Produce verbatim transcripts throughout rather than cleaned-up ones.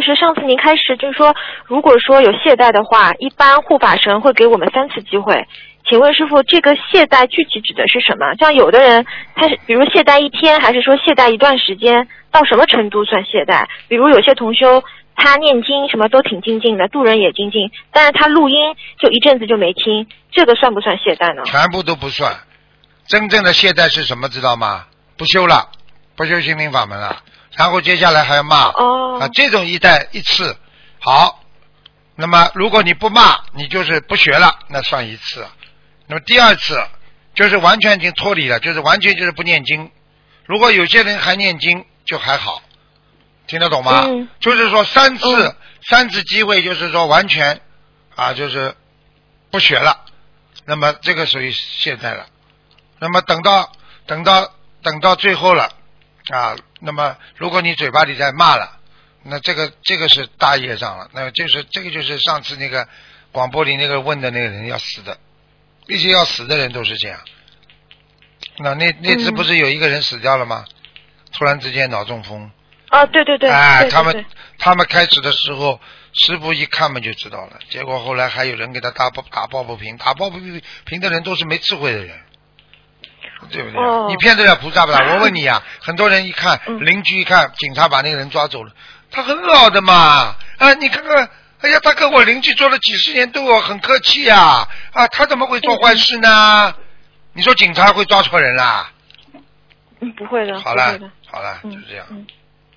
就是上次您开始就是说，如果说有懈怠的话，一般护法神会给我们三次机会。请问师傅，这个懈怠具体指的是什么？像有的人，他是比如懈怠一天，还是说懈怠一段时间？到什么程度算懈怠？比如有些同修，他念经什么都挺精进的，渡人也精进，但是他录音就一阵子就没听，这个算不算懈怠呢？ 全部都不算。真正的懈怠是什么？知道吗？不修了，不修心灵法门了，然后接下来还要骂。 哦。 啊，这种一代一次，好。那么如果你不骂，你就是不学了，那算一次。那么第二次就是完全已经脱离了，就是完全就是不念经。如果有些人还念经，就还好，听得懂吗？ 嗯。 就是说三次、 嗯、 三次机会，就是说完全啊，就是不学了。那么这个属于懈怠了。那么等到等到等到最后了啊，那么如果你嘴巴里在骂了，那这个这个是大业障了。那就是这个就是上次那个广播里那个问的那个人要死的。一些要死的人都是这样。那那那次不是有一个人死掉了吗？嗯、突然之间脑中风。 啊，对对对。 哎、 对对对， 他们他们开始的时候，师傅一看嘛就知道了。结果后来还有人给他打打抱不平，打抱不平的人都是没智慧的人，对不对？ 哦、 你骗得了菩萨不啦？我问你呀、啊，很多人一看，嗯、邻居一看，警察把那个人抓走了，他很好的嘛。啊，你看看。哎呀，他跟我邻居做了几十年，对我很客气呀！啊，他怎么会做坏事呢？嗯、你说警察会抓错人啦？ 嗯，不会的。 好了， 不会的好了， 嗯、 就这样。 嗯,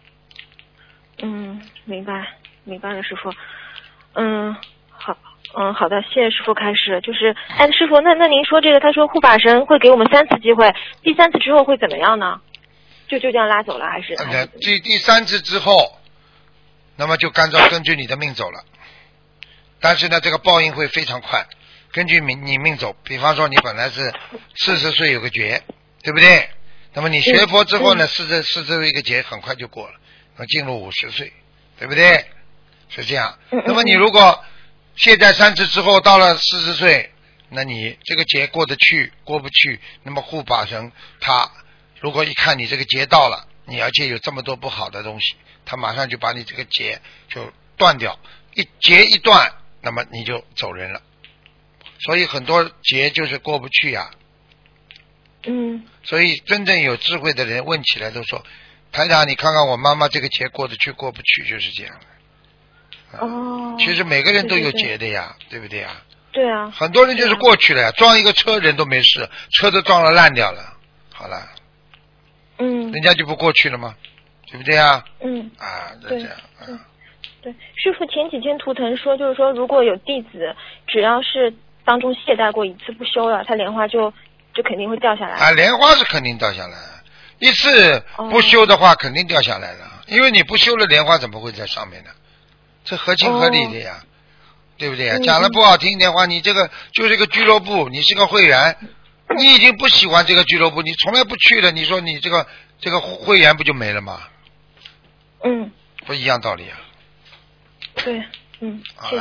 嗯，明白，明白了，师傅。嗯，好，嗯，好的，谢谢师傅开示。就是，哎，师傅，那那您说这个，他说护法神会给我们三次机会，第三次之后会怎么样呢？就就这样拉走了，还是？ 呃，第第三次之后，那么就按照根据你的命走了。但是呢，这个报应会非常快，根据你你命走。比方说，你本来是四十岁有个劫，对不对？那么你学佛之后呢，四十四十岁一个劫很快就过了，那进入五十岁，对不对？是这样。那么你如果懈怠三次之后到了四十岁，那你这个劫过得去过不去，那么护法神他如果一看你这个劫到了，你而且有这么多不好的东西，他马上就把你这个劫就断掉，一劫一断。那么你就走人了，所以很多劫就是过不去呀、啊。 嗯。 所以真正有智慧的人问起来都说：“台长，你看看我妈妈这个劫过得去过不去，就是这样的。” 哦。 其实每个人都有劫的呀， 对, 对, 对, 对不对呀？ 对啊。 很多人就是过去了呀，撞一个车人都没事，车都撞了烂掉了，好了。 嗯。 人家就不过去了吗？对不对呀？ 嗯。 啊，就这样啊。 对，师父前几天图腾说，就是说如果有弟子只要是当中懈怠过一次不修了，他莲花就就肯定会掉下来。 啊，莲花是肯定掉下来，一次不修的话肯定掉下来了，哦、因为你不修了，莲花怎么会在上面呢？这合情合理的呀，哦、对不对呀？嗯、讲的不好听一点话，你这个就是个俱乐部，你是个会员，你已经不喜欢这个俱乐部，你从来不去了，你说你这个这个会员不就没了吗？ 嗯， 不一样道理啊。 对，嗯，谢谢。